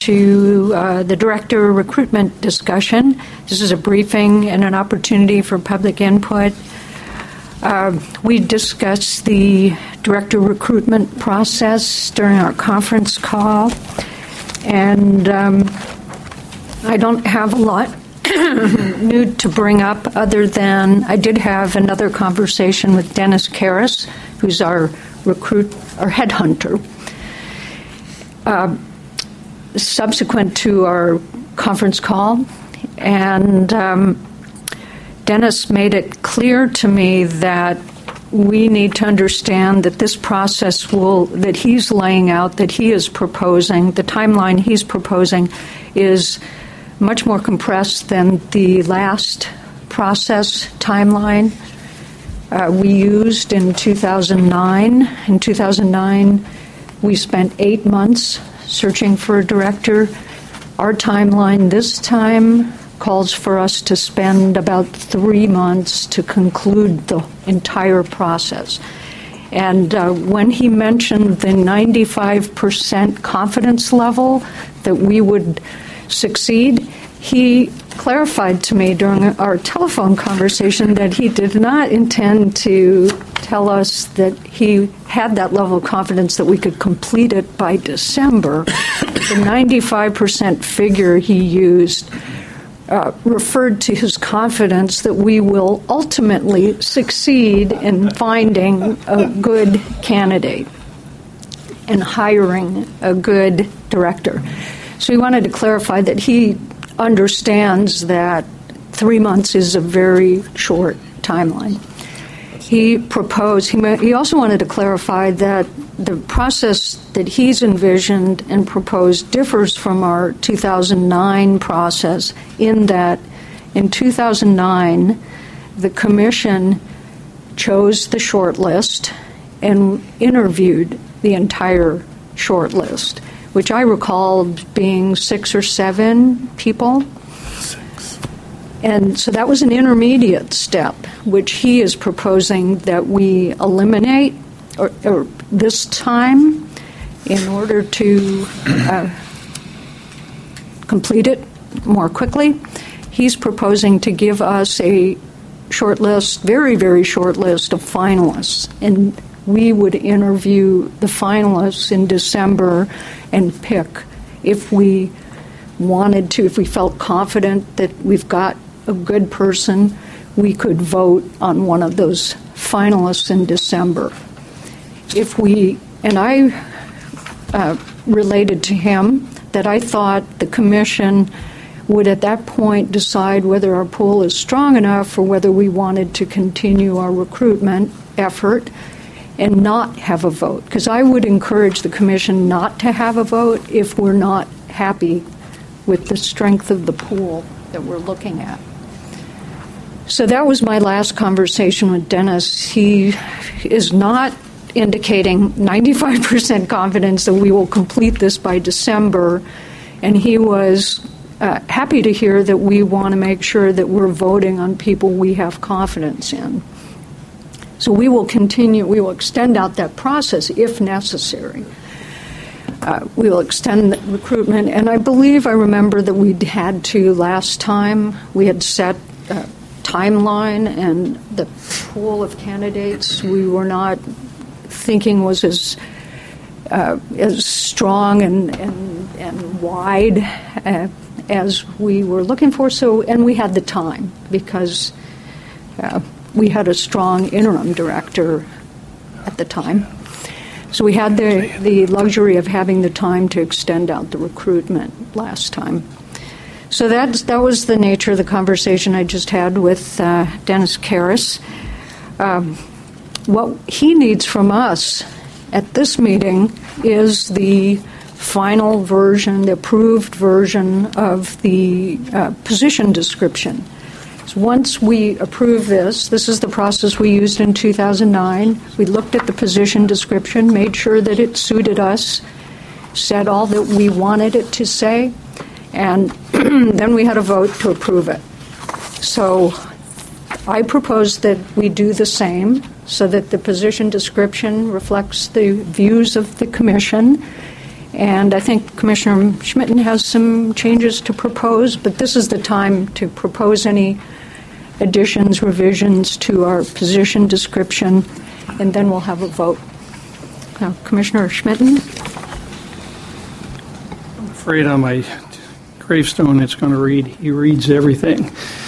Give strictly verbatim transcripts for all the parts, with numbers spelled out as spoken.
to uh, the director recruitment discussion. This is a briefing and an opportunity for public input. Uh, we discussed the director recruitment process during our conference call, and um, I don't have a lot new to bring up other than I did have another conversation with Dennis Karras, who's our recruit, our headhunter. Uh, subsequent to our conference call, and um, Dennis made it clear to me that we need to understand that this process will, that he's laying out, that he is proposing, the timeline he's proposing is much more compressed than the last process timeline uh, we used in two thousand nine. In two thousand nine, we spent eight months searching for a director. Our timeline this time calls for us to spend about three months to conclude the entire process. And uh, when he mentioned the ninety-five percent confidence level that we would succeed, he clarified to me during our telephone conversation that he did not intend to tell us that he had that level of confidence that we could complete it by December. The ninety-five percent figure he used uh, referred to his confidence that we will ultimately succeed in finding a good candidate and hiring a good director. So he wanted to clarify that he understands that three months is a very short timeline. He proposed, he, he also wanted to clarify that the process that he's envisioned and proposed differs from our two thousand nine process in that in two thousand nine, the commission chose the short list and interviewed the entire short list, which I recall being six or seven people. Six. And so that was an intermediate step, which he is proposing that we eliminate or, or this time in order to uh, complete it more quickly. He's proposing to give us a short list, very, very short list of finalists, and we would interview the finalists in December and pick if we wanted to, if we felt confident that we've got a good person, we could vote on one of those finalists in December. If we, and I uh, related to him that I thought the commission would at that point decide whether our pool is strong enough or whether we wanted to continue our recruitment effort and not have a vote, because I would encourage the commission not to have a vote if we're not happy with the strength of the pool that we're looking at. So that was my last conversation with Dennis. He is not indicating ninety-five percent confidence that we will complete this by December, and he was uh, happy to hear that we want to make sure that we're voting on people we have confidence in. So we will continue, we will extend out that process if necessary. Uh, we will extend the recruitment, and I believe I remember that we had to last time. We had set a timeline, and the pool of candidates we were not thinking was as uh, as strong and and, and wide uh, as we were looking for. So, and we had the time because uh, we had a strong interim director at the time. So we had the, the luxury of having the time to extend out the recruitment last time. So that's, that was the nature of the conversation I just had with uh, Dennis Karras. Um, what he needs from us at this meeting is the final version, the approved version of the uh, position description. Once we approve this, this is the process we used in two thousand nine. We looked at the position description, made sure that it suited us, said all that we wanted it to say, and then we had a vote to approve it. So I propose that we do the same so that the position description reflects the views of the commission, And I think Commissioner Schmitten has some changes to propose, but this is the time to propose any additions, revisions to our position description, and then we'll have a vote. Now, Commissioner Schmitten. I'm afraid on my gravestone it's going to read, he reads everything,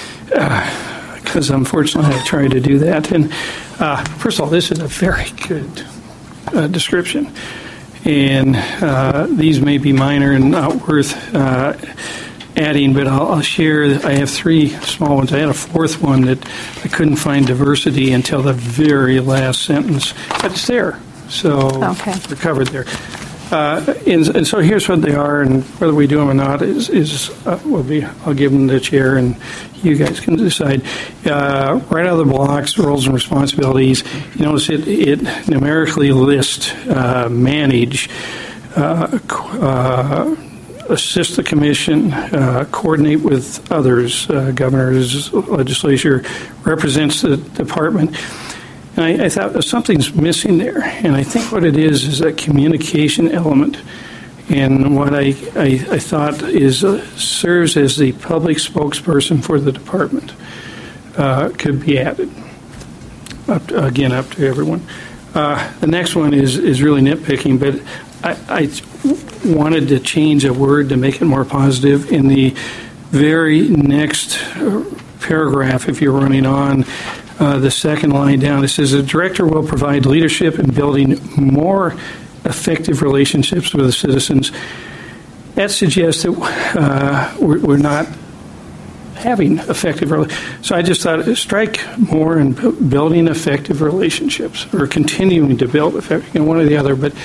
because uh, unfortunately I tried to do that. And uh, first of all, this is a very good uh, description. And uh, these may be minor and not worth uh, adding, but I'll, I'll share. I have three small ones. I had a fourth one that I couldn't find diversity until the very last sentence, but it's there. So okay. We're covered there. Uh, and, and so here's what they are, and whether we do them or not is, is uh, will be. I'll give them to the chair, and you guys can decide. Uh, right out of the blocks, roles and responsibilities. You notice it, it numerically lists uh, manage, uh, uh, assist the commission, uh, coordinate with others, uh, governors, legislature, represents the department. And I, I thought something's missing there, and I think what it is is a communication element. And what I, I, I thought is uh, serves as the public spokesperson for the department uh, could be added. Up to, again, up to everyone. Uh, the next one is, is really nitpicking, but I, I wanted to change a word to make it more positive. In the very next paragraph, if you're running on, Uh, the second line down, it says the director will provide leadership in building more effective relationships with the citizens. That suggests that uh, we're, we're not having effective relationships. So I just thought strike more in building effective relationships or continuing to build effective, you know, one or the other. But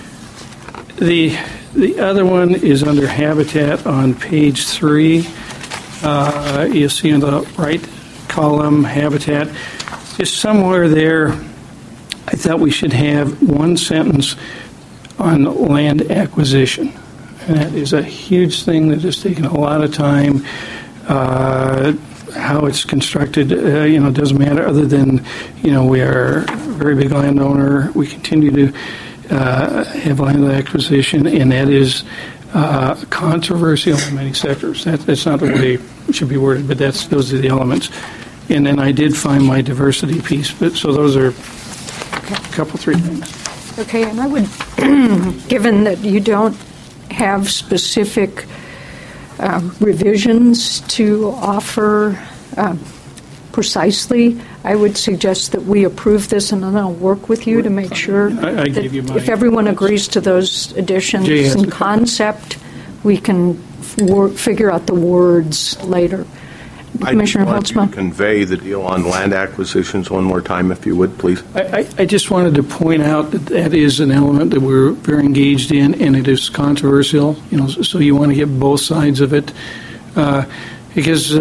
the the other one is under habitat on page three. Uh, you'll see in the right column, habitat. Just somewhere there, I thought we should have one sentence on land acquisition. And that is a huge thing that has taken a lot of time. Uh, how it's constructed, uh, you know, doesn't matter other than, you know, we are a very big landowner. We continue to uh, have land acquisition, and that is uh, controversial in many sectors. That, that's not the way it should be worded, but that's those are the elements. And then I did find my diversity piece, but so those are a couple, three things. Okay, and I would, given that you don't have specific uh, revisions to offer uh, precisely, I would suggest that we approve this, and then I'll work with you to make sure I, I that gave you my, if everyone agrees to those additions Jay in concept, we can work, figure out the words later. Commissioner I just Holtzman. wanted to convey the deal on land acquisitions one more time, if you would, please. I, I, I just wanted to point out that that is an element that we're very engaged in, and it is controversial. You know, so you want to get both sides of it, uh, because uh,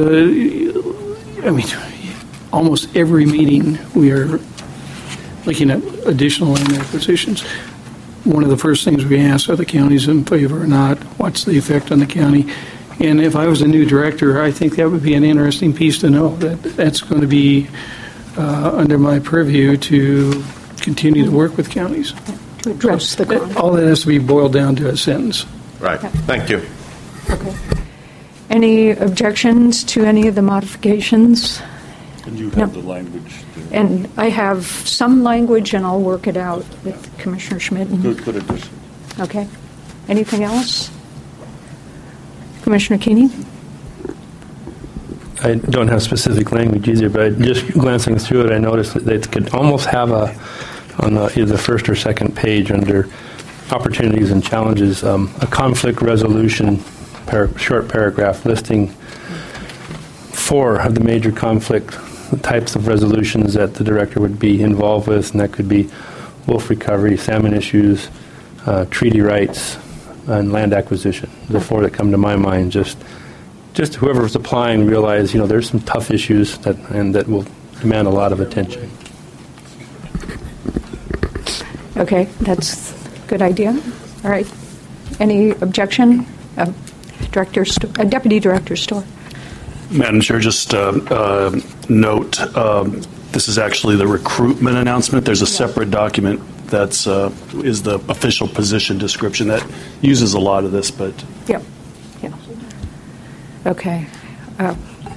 I mean, almost every meeting we are looking at additional land acquisitions. One of the first things we ask are the counties in favor or not. What's the effect on the county? And if I was a new director, I think that would be an interesting piece to know, that that's going to be uh, under my purview to continue to work with counties. To address the conflict. All that has to be boiled down to a sentence. Right. Thank you. Okay. Any objections to any of the modifications? And you have No. the language. To And I have some language, and I'll work it out with Commissioner Schmidt. good, good addition. Okay. Anything else? Commissioner Keeney? I don't have specific language either, but just glancing through it, I noticed that it could almost have a, on the, either the first or second page under opportunities and challenges, um, a conflict resolution par- short paragraph listing four of the major conflict types of resolutions that the director would be involved with, and that could be wolf recovery, salmon issues, uh, treaty rights, and land acquisition. The four that come to my mind. Just, just whoever's applying realize, you know, there's some tough issues that and that will demand a lot of attention. Okay, that's a good idea. All right. Any objection? Uh, Director, Sto- uh, Deputy Director Storr. Madam Chair, just uh, uh, note, um, this is actually the recruitment announcement. There's a separate document that's uh, is the official position description that uses a lot of this, but Yep. Yeah. Okay. Uh,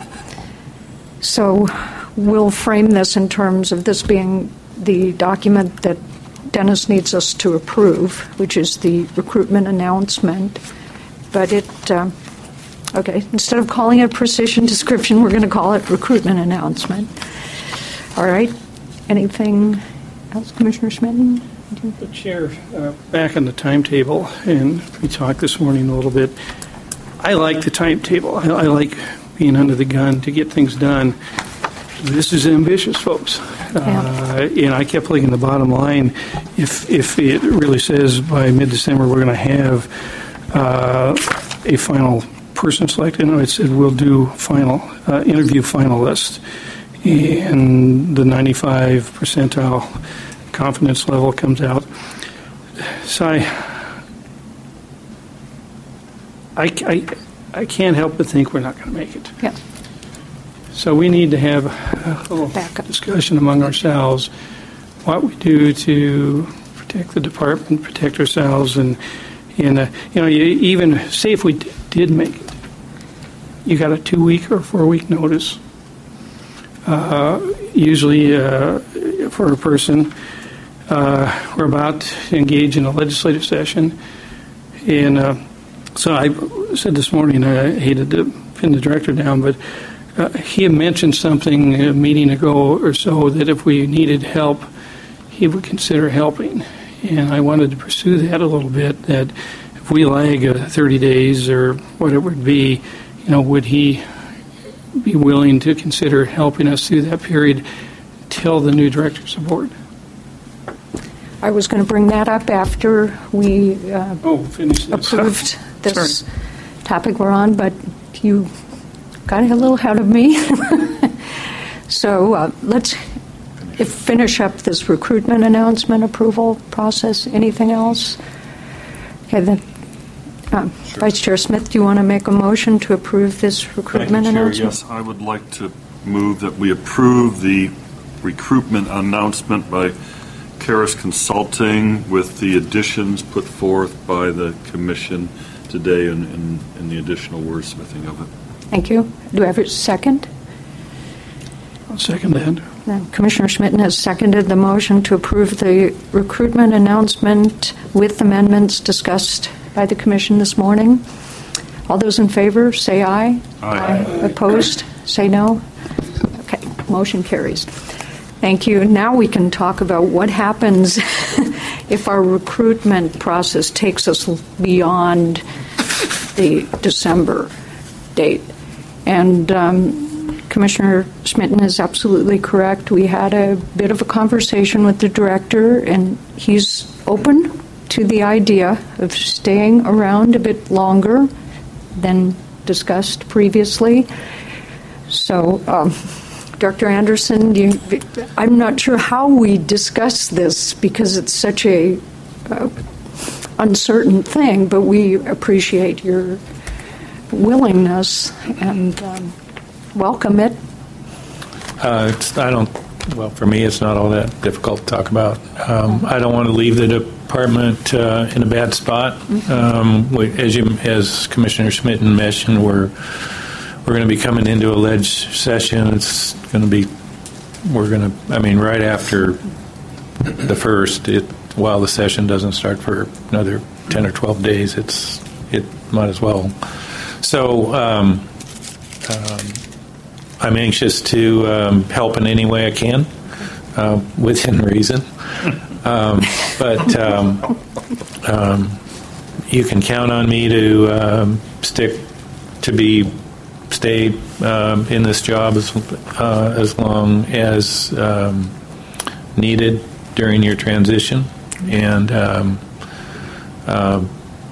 so we'll frame this in terms of this being the document that Dennis needs us to approve, which is the recruitment announcement. But it, um, okay, instead of calling it precision description, we're going to call it recruitment announcement. All right. Anything else, Commissioner Schmitten? The chair, uh, back on the timetable, and we talked this morning a little bit. I like the timetable. I, I like being under the gun to get things done. This is ambitious, folks. Uh, and I kept looking at the bottom line. If if it really says by mid-December we're going to have uh, a final person selected, no, it said we'll do final uh, interview finalists, and the ninety-five percentile confidence level comes out. So I, I, I, I can't help but think we're not going to make it. Yeah. So we need to have a little Backup. discussion among ourselves, what we do to protect the department, protect ourselves, and, and uh, you know, you even say if we d- did make it, you got a two-week or four-week notice. Uh, usually uh, for a person, uh, we're about to engage in a legislative session, and uh, so I said this morning, I hated to pin the director down, but Uh, he had mentioned something a meeting ago or so that if we needed help, he would consider helping. And I wanted to pursue that a little bit, that if we lag uh, thirty days or whatever it would be, you know, would he be willing to consider helping us through that period till the new director's aboard? I was going to bring that up after we uh, Oh, finish this. approved this Sorry. topic we're on, but you got a little ahead of me. So uh, let's if finish up this recruitment announcement approval process. Anything else? Okay, then, um, Vice Chair Smith, do you want to make a motion to approve this recruitment Thank you, Chair. announcement? Yes, I would like to move that we approve the recruitment announcement by Karis Consulting with the additions put forth by the Commission today and, and, and the additional wordsmithing of it. Thank you. Do I have a second? I'll second that. Then Commissioner Schmitten has seconded the motion to approve the recruitment announcement with amendments discussed by the Commission this morning. All those in favor, say aye. Aye. Opposed, say no. Okay, motion carries. Thank you. Now we can talk about what happens if our recruitment process takes us beyond the December date. And um, Commissioner Schmitten is absolutely correct. We had a bit of a conversation with the director, and he's open to the idea of staying around a bit longer than discussed previously. So, um, Doctor Anderson, you, I'm not sure how we discuss this because it's such a uh, uncertain thing, but we appreciate your willingness and um, welcome it. Uh, it's, I don't, well, for me, it's not all that difficult to talk about. Um, I don't want to leave the department uh, in a bad spot. Um, we, as you, as Commissioner Schmitten mentioned, we're we're going to be coming into a ledge session. It's going to be, we're going to, I mean, right after the first, it, while the session doesn't start for another ten or twelve days, it's it might as well. So um, um, I'm anxious to um, help in any way I can, uh, within reason. Um, but um, um, you can count on me to um, stick to be stay um, in this job as uh, as long as um, needed during your transition, and um, uh,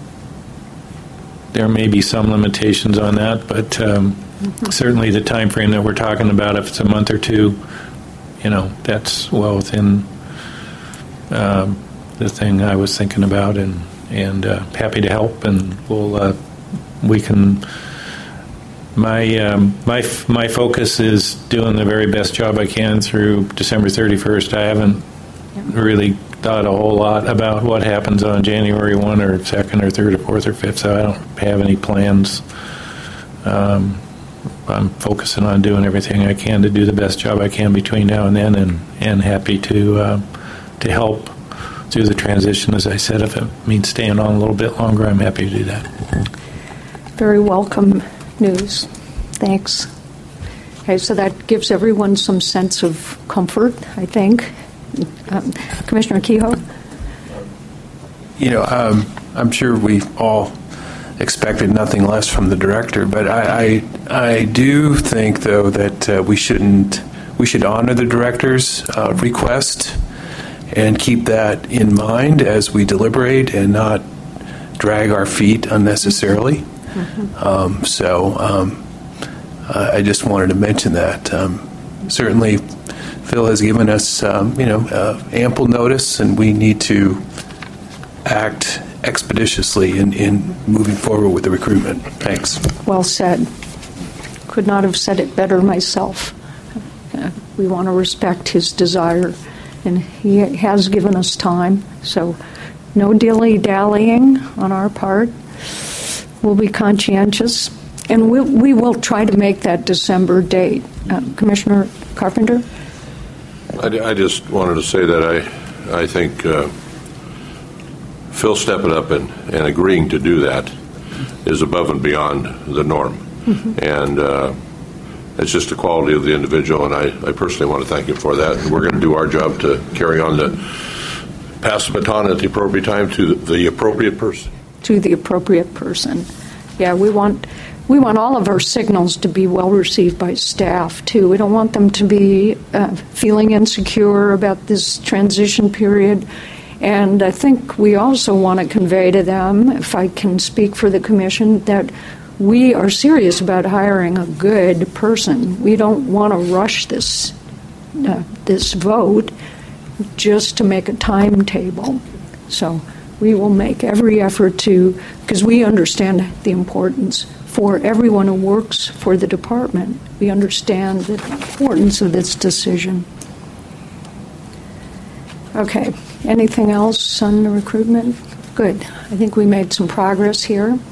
there may be some limitations on that, but um, certainly the time frame that we're talking about, if it's a month or two, you know, that's well within um, the thing I was thinking about, and and uh, happy to help, and we'll uh, we can. My um, my my focus is doing the very best job I can through December thirty-first. I haven't really thought a whole lot about what happens on January first or second or third or fourth or fifth, so I don't have any plans. Um, I'm focusing on doing everything I can to do the best job I can between now and then, and, and happy to uh, to help through the transition. As I said, if it means staying on a little bit longer, I'm happy to do that. Very welcome news. Thanks. Okay, so that gives everyone some sense of comfort, I think. Um, Commissioner Kehoe? You know, um, I'm sure we all expected nothing less from the director, but I, I, I do think, though, that uh, we shouldn't, we should honor the director's uh, request and keep that in mind as we deliberate and not drag our feet unnecessarily. Mm-hmm. Um, so um, I just wanted to mention that. Um, certainly, Phil has given us, um, you know, uh, ample notice, and we need to act expeditiously in, in moving forward with the recruitment. Thanks. Well said. Could not have said it better myself. Uh, we want to respect his desire, and he has given us time, so no dilly-dallying on our part. We'll be conscientious, and we, we will try to make that December date. Uh, Commissioner Carpenter? I, I just wanted to say that I, I think uh, Phil stepping up and, and agreeing to do that is above and beyond the norm. Mm-hmm. And uh, it's just the quality of the individual, and I, I personally want to thank him for that. And we're going to do our job to carry on the pass the baton at the appropriate time to the, the appropriate person. To the appropriate person. Yeah, we want we want all of our signals to be well received by staff, too. We don't want them to be uh, feeling insecure about this transition period. And I think we also want to convey to them, if I can speak for the Commission, that we are serious about hiring a good person. We don't want to rush this uh, this vote just to make a timetable. So we will make every effort to, because we understand the importance for everyone who works for the department. We understand the importance of this decision. Okay. Anything else on the recruitment? Good. I think we made some progress here.